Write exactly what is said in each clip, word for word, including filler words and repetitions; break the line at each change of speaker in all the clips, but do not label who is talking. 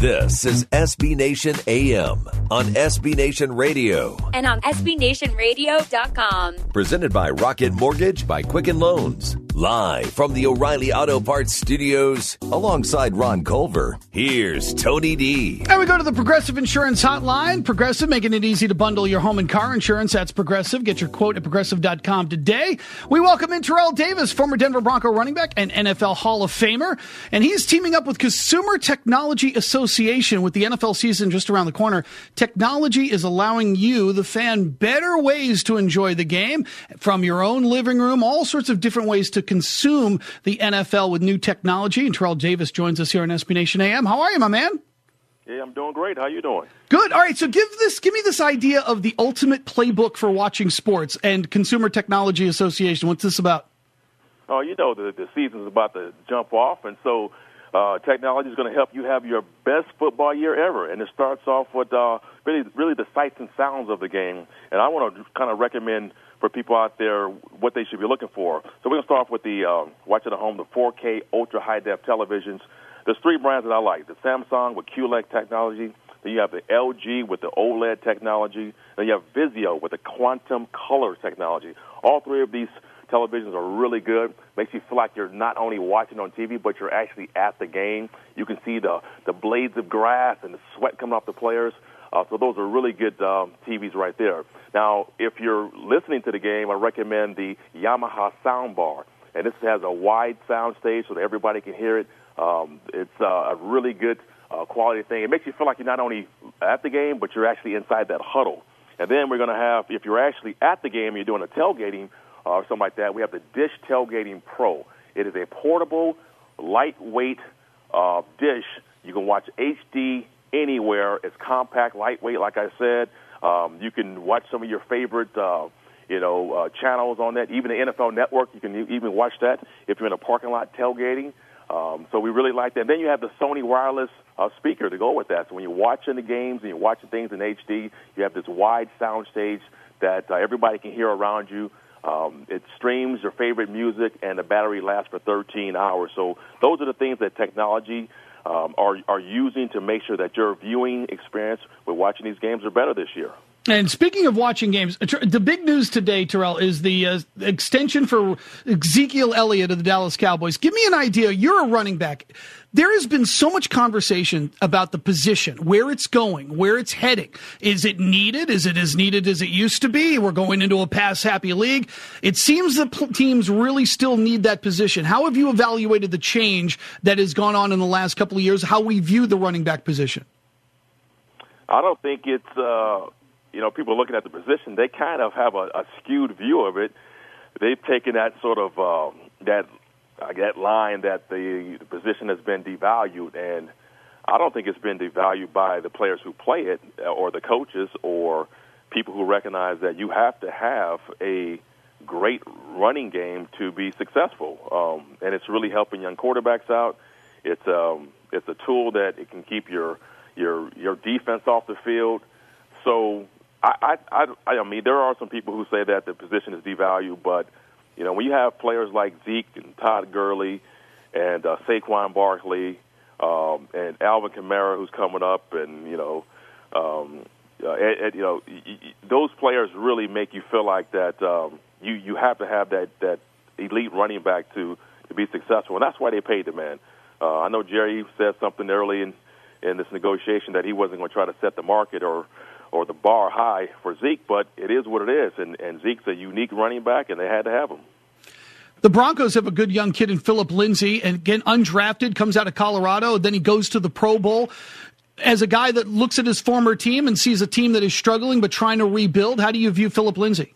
This is S B Nation A M on S B Nation Radio.
And on S B Nation Radio dot com.
Presented by Rocket Mortgage by Quicken Loans. Live from the O'Reilly Auto Parts Studios, alongside Ron Culver, here's Tony D.
And we go to the Progressive Insurance Hotline. Progressive, making it easy to bundle your home and car insurance. That's Progressive. Get your quote at Progressive dot com today. We welcome in Terrell Davis, former Denver Bronco running back and N F L Hall of Famer. And he's teaming up with Consumer Technology Association. With the N F L season just around the corner, technology is allowing you, the fan, better ways to enjoy the game from your own living room, all sorts of different ways to consume the N F L with new technology. And Terrell Davis joins us here on S B Nation A M. How are you, my man?
Yeah, I'm doing great. How you doing?
Good. All right, so give this, give me this idea of the ultimate playbook for watching sports and Consumer Technology Association. What's this about?
Oh, you know, the, the season's about to jump off, and so uh, technology is going to help you have your best football year ever. And it starts off with uh, really, really the sights and sounds of the game. And I want to kind of recommend for people out there what they should be looking for. So we're going to start off with the uh, watch at home, the four K ultra high def televisions. There's three brands that I like: the Samsung with Q L E D technology. Then you have the L G with the OLED technology. Then you have Vizio with the quantum color technology. All three of these televisions are really good. Makes you feel like you're not only watching on T V, but you're actually at the game. You can see the, the blades of grass and the sweat coming off the players. Uh, so those are really good um, T Vs right there. Now, if you're listening to the game, I recommend the Yamaha soundbar. And this has a wide sound stage so that everybody can hear it. Um, it's uh, a really good uh, quality thing. It makes you feel like you're not only at the game, but you're actually inside that huddle. And then we're going to have, if you're actually at the game and you're doing a tailgating uh, or something like that, we have the Dish Tailgating Pro. It is a portable, lightweight uh, dish. You can watch H D anywhere. It's compact, lightweight, like I said. Um, you can watch some of your favorite, uh, you know, uh, channels on that. Even the N F L Network, you can even watch that if you're in a parking lot tailgating. Um, so we really like that. And then you have the Sony wireless uh, speaker to go with that. So when you're watching the games and you're watching things in H D, you have this wide sound stage that uh, everybody can hear around you. Um, it streams your favorite music, and the battery lasts for thirteen hours. So those are the things that technology Um, are are using to make sure that your viewing experience with watching these games are better this year.
And speaking of watching games, the big news today, Terrell, is the uh, extension for Ezekiel Elliott of the Dallas Cowboys. Give me an idea. You're a running back. There has been so much conversation about the position, where it's going, where it's heading. Is it needed? Is it as needed as it used to be? We're going into a pass-happy league. It seems that teams really still need that position. How have you evaluated the change that has gone on in the last couple of years, how we view the running back position?
I don't think it's, uh, you know, people looking at the position, they kind of have a, a skewed view of it. They've taken that sort of, um, that Uh, that line that the, the position has been devalued, and I don't think it's been devalued by the players who play it or the coaches or people who recognize that you have to have a great running game to be successful, um, and it's really helping young quarterbacks out. It's um, it's a tool that it can keep your your your defense off the field. So I I, I I mean there are some people who say that the position is devalued, but you know, when you have players like Zeke and Todd Gurley and uh, Saquon Barkley um, and Alvin Kamara, who's coming up, and you know, um, uh, and, and, you know, y- y- those players really make you feel like that um, you you have to have that, that elite running back to, to be successful, and that's why they paid the man. Uh, I know Jerry said something early in, in this negotiation that he wasn't going to try to set the market or. or the bar high for Zeke, but it is what it is, and, and Zeke's a unique running back, and they had to have him.
The Broncos have a good young kid in Phillip Lindsay, and again, undrafted, comes out of Colorado, then he goes to the Pro Bowl. As a guy that looks at his former team and sees a team that is struggling but trying to rebuild, how do you view Phillip Lindsay?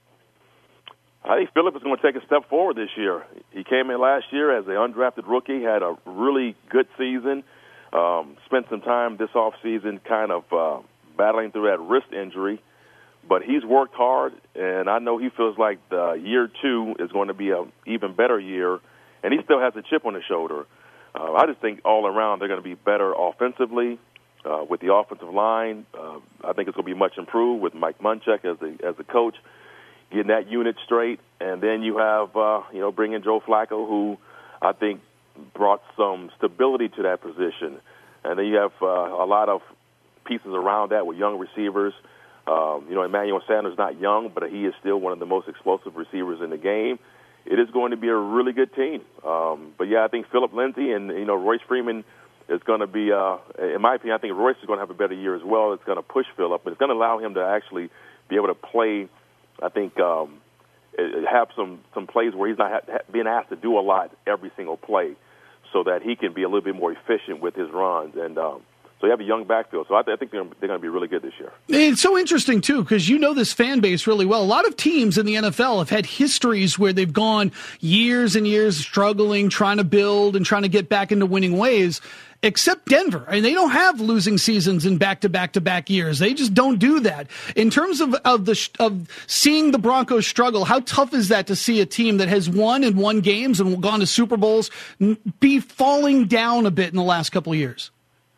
I think Phillip is going to take a step forward this year. He came in last year as an undrafted rookie, had a really good season, um, spent some time this offseason kind of uh, battling through that wrist injury, but he's worked hard, and I know he feels like the year two is going to be an even better year, and he still has a chip on his shoulder. Uh, I just think all around they're going to be better offensively uh, with the offensive line. Uh, I think it's going to be much improved with Mike Munchak as the as the coach, getting that unit straight, and then you have uh, you know, bringing Joe Flacco, who I think brought some stability to that position. And then you have uh, a lot of pieces around that with young receivers. Um, you know, Emmanuel Sanders is not young, but he is still one of the most explosive receivers in the game. It is going to be a really good team. Um, but, yeah, I think Philip Lindsay and, you know, Royce Freeman is going to be, uh, in my opinion, I think Royce is going to have a better year as well. It's going to push Philip, but it's going to allow him to actually be able to play, I think, um, have some, some plays where he's not ha- being asked to do a lot every single play so that he can be a little bit more efficient with his runs. And um, so you have a young backfield. So I, th- I think they're, they're going to be really good this year.
It's so interesting, too, because you know this fan base really well. A lot of teams in the N F L have had histories where they've gone years and years struggling, trying to build and trying to get back into winning ways. Except Denver. I mean, they don't have losing seasons in back-to-back-to-back years. They just don't do that. In terms of of the of seeing the Broncos struggle, how tough is that to see a team that has won and won games and gone to Super Bowls be falling down a bit in the last couple of years?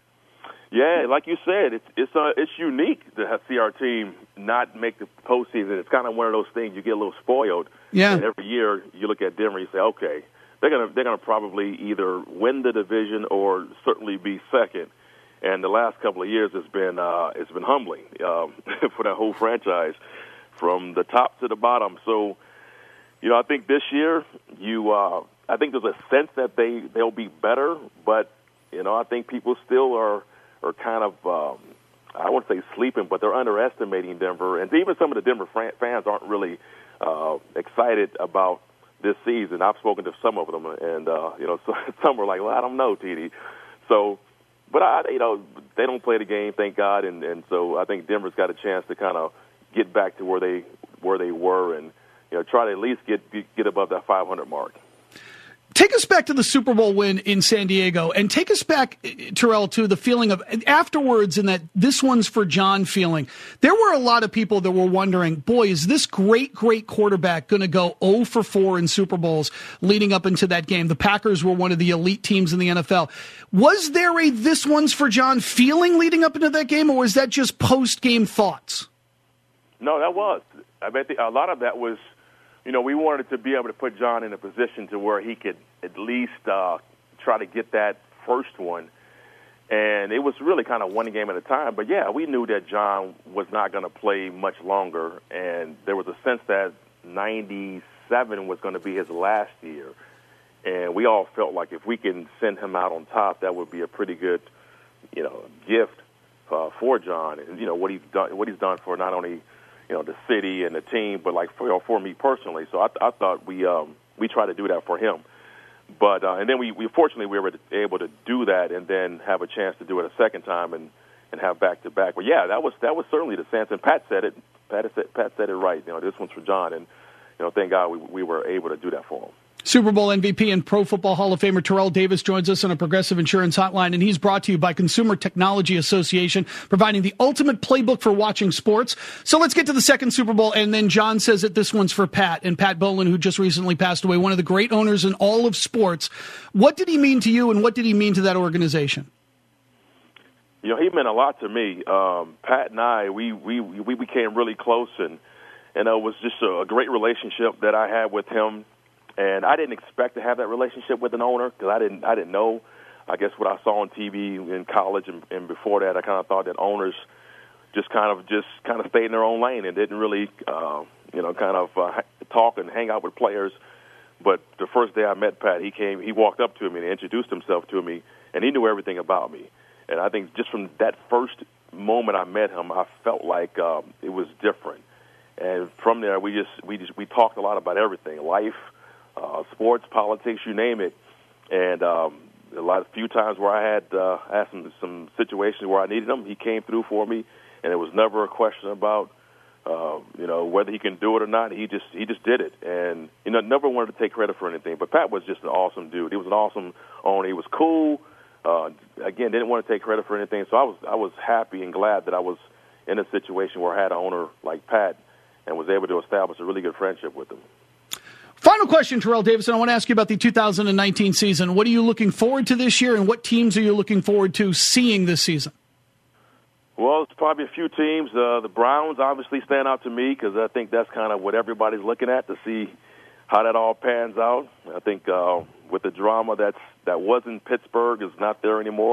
Yeah, like you said, it's it's uh, it's unique to have, see our team not make the postseason. It's kind of one of those things you get a little spoiled.
Yeah.
And every year you look at Denver, and you say, okay, they're gonna they're gonna probably either win the division or certainly be second. And the last couple of years has been uh, it's been humbling um, for that whole franchise, from the top to the bottom. So, you know, I think this year you uh, I think there's a sense that they they'll be better, but you know, I think people still are are kind of um, I wouldn't say sleeping, but they're underestimating Denver, and even some of the Denver fans aren't really uh, excited about this season. I've spoken to some of them, and uh, you know, so, some were like, "Well, I don't know, T D." So, but I, you know, they don't play the game, thank God, and, and so I think Denver's got a chance to kind of get back to where they where they were, and you know, try to at least get get above that five hundred mark.
Take us back to the Super Bowl win in San Diego, and take us back, Terrell, to the feeling of afterwards in that this one's for John feeling. There were a lot of people that were wondering, boy, is this great, great quarterback going to go oh for four in Super Bowls leading up into that game? The Packers were one of the elite teams in the N F L. Was there a this one's for John feeling leading up into that game, or was that just post-game thoughts?
No, that was. I bet the, a lot of that was, you know, we wanted to be able to put John in a position to where he could at least uh, try to get that first one. And it was really kind of one game at a time. But, yeah, we knew that John was not going to play much longer. And there was a sense that ninety-seven was going to be his last year. And we all felt like if we can send him out on top, that would be a pretty good, you know, gift uh, for John. And, you know, what he's done, what he's done for not only – you know, the city and the team, but like for, you know, for me personally. So I, I thought we um, we tried to do that for him. But uh, and then we, we fortunately we were able to do that and then have a chance to do it a second time and, and have back to back. But yeah, that was that was certainly the sense. And Pat said it. Pat said Pat said it right. You know, this one's for John, and you know, thank God we we were able to do that for him.
Super Bowl M V P and Pro Football Hall of Famer Terrell Davis joins us on a Progressive Insurance Hotline, and he's brought to you by Consumer Technology Association, providing the ultimate playbook for watching sports. So let's get to the second Super Bowl, and then John says that this one's for Pat, and Pat Bowlen, who just recently passed away, one of the great owners in all of sports. What did he mean to you, and what did he mean to that organization?
You know, he meant a lot to me. Um, Pat and I, we, we, we became really close, and, and it was just a, a great relationship that I had with him. And I didn't expect to have that relationship with an owner because I didn't I didn't know. I guess what I saw on T V in college and, and before that, I kind of thought that owners just kind of just kind of stayed in their own lane and didn't really, uh, you know, kind of uh, talk and hang out with players. But the first day I met Pat, he came, he walked up to me and introduced himself to me, and he knew everything about me. And I think just from that first moment I met him, I felt like um, it was different. And from there, we just we just we talked a lot about everything, life. Uh, sports, politics, you name it, and um, a lot, a few times where I had uh, had some, some situations where I needed him, he came through for me, and it was never a question about, uh, you know, whether he can do it or not. He just he just did it, and you know, never wanted to take credit for anything. But Pat was just an awesome dude. He was an awesome owner. He was cool. Uh, again, didn't want to take credit for anything. So I was I was happy and glad that I was in a situation where I had an owner like Pat and was able to establish a really good friendship with him.
Final question, Terrell Davison. I want to ask you about the two thousand nineteen season. What are you looking forward to this year, and what teams are you looking forward to seeing this season?
Well, it's probably a few teams. Uh, the Browns obviously stand out to me because I think that's kind of what everybody's looking at to see how that all pans out. I think uh, with the drama that's that was in Pittsburgh is not there anymore.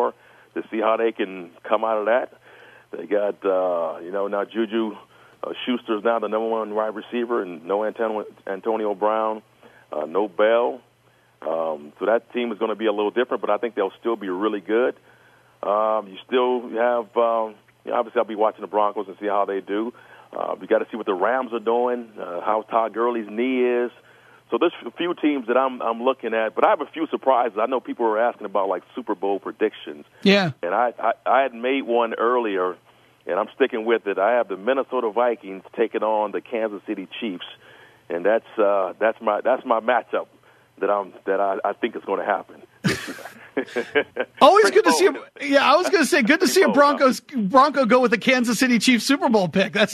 to see how they can come out of that. They got, uh, you know, now Juju uh, Schuster's now the number one wide receiver, and no Antonio, Antonio Brown, uh, no Bell. Um, so that team is going to be a little different, but I think they'll still be really good. Um, you still have, um, you know, obviously I'll be watching the Broncos and see how they do. Uh, we got to see what the Rams are doing, uh, how Todd Gurley's knee is. So there's a few teams that I'm I'm looking at, but I have a few surprises. I know people were asking about like Super Bowl predictions.
Yeah.
And I, I, I had made one earlier, and I'm sticking with it. I have the Minnesota Vikings taking on the Kansas City Chiefs, and that's uh, that's my that's my matchup that I'm that I, I think is going to happen.
Always good to see him. Yeah, I was going to say, good to see a Broncos Bronco go with the Kansas City Chiefs Super Bowl pick. That's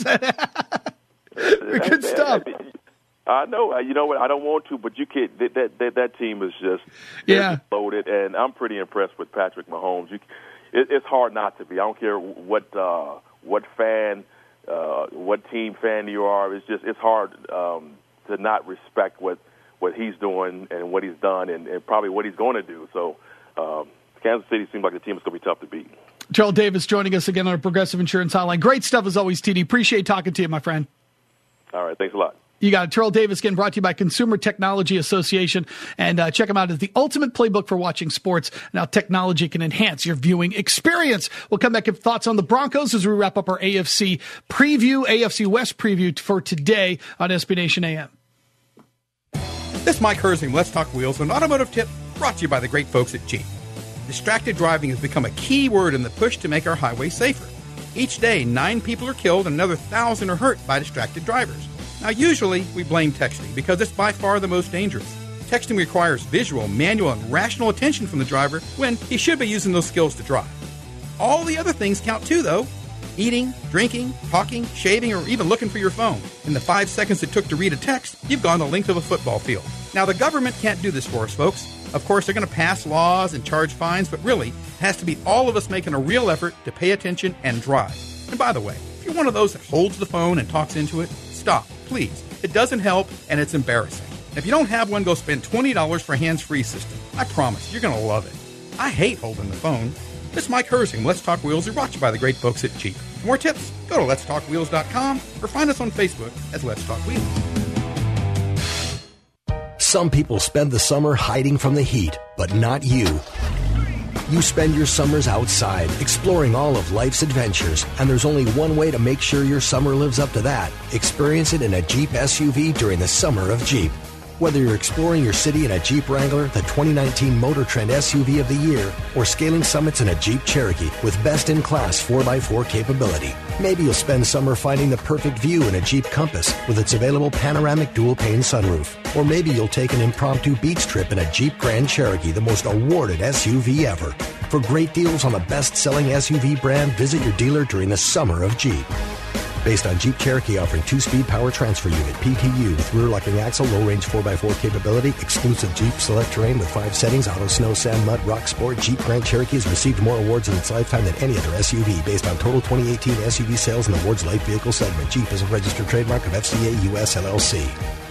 good stuff.
I know. You know what? I don't want to, but you can't. That that that, that team is just
yeah
loaded, and I'm pretty impressed with Patrick Mahomes. You, it, it's hard not to be. I don't care what uh, what fan, uh, what team fan you are. It's just it's hard um, to not respect what. what he's doing and what he's done and, and probably what he's going to do. So um, Kansas City seems like a team that's going to be tough to beat.
Terrell Davis joining us again on our Progressive Insurance Hotline. Great stuff as always, T D. Appreciate talking to you, my friend.
All right. Thanks a lot.
You got it. Terrell Davis, again, brought to you by Consumer Technology Association. And uh, check them out as the ultimate playbook for watching sports and how technology can enhance your viewing experience. We'll come back with thoughts on the Broncos as we wrap up our A F C preview, A F C West preview for today on S B Nation A M.
This is Mike Herzing, Let's Talk Wheels, an automotive tip brought to you by the great folks at Jeep. Distracted driving has become a key word in the push to make our highways safer. Each day, nine people are killed and another thousand are hurt by distracted drivers. Now, usually, we blame texting because it's by far the most dangerous. Texting requires visual, manual, and rational attention from the driver when he should be using those skills to drive. All the other things count too, though. Eating, drinking, talking, shaving, or even looking for your phone. In the five seconds it took to read a text, you've gone the length of a football field. Now, the government can't do this for us, folks. Of course, they're going to pass laws and charge fines, but really, it has to be all of us making a real effort to pay attention and drive. And by the way, if you're one of those that holds the phone and talks into it, stop, please. It doesn't help, and it's embarrassing. If you don't have one, go spend twenty dollars for a hands-free system. I promise, you're going to love it. I hate holding the phone. This is Mike Herzing, Let's Talk Wheels, are brought to you by the great folks at Jeep. For more tips, go to lets talk wheels dot com or find us on Facebook as Let's Talk Wheels.
Some people spend the summer hiding from the heat, but not you. You spend your summers outside, exploring all of life's adventures, and there's only one way to make sure your summer lives up to that. Experience it in a Jeep S U V during the Summer of Jeep. Whether you're exploring your city in a Jeep Wrangler, the twenty nineteen Motor Trend S U V of the year, or scaling summits in a Jeep Cherokee with best-in-class four by four capability. Maybe you'll spend summer finding the perfect view in a Jeep Compass with its available panoramic dual-pane sunroof. Or maybe you'll take an impromptu beach trip in a Jeep Grand Cherokee, the most awarded S U V ever. For great deals on the best-selling S U V brand, visit your dealer during the Summer of Jeep. Based on Jeep Cherokee offering two-speed power transfer unit, P T U, with rear-locking axle, low-range four by four capability, exclusive Jeep Select Terrain with five settings, auto, snow, sand, mud, rock, sport, Jeep Grand Cherokee has received more awards in its lifetime than any other S U V based on total twenty eighteen S U V sales in the Awards Light Vehicle segment. Jeep is a registered trademark of F C A U S L L C.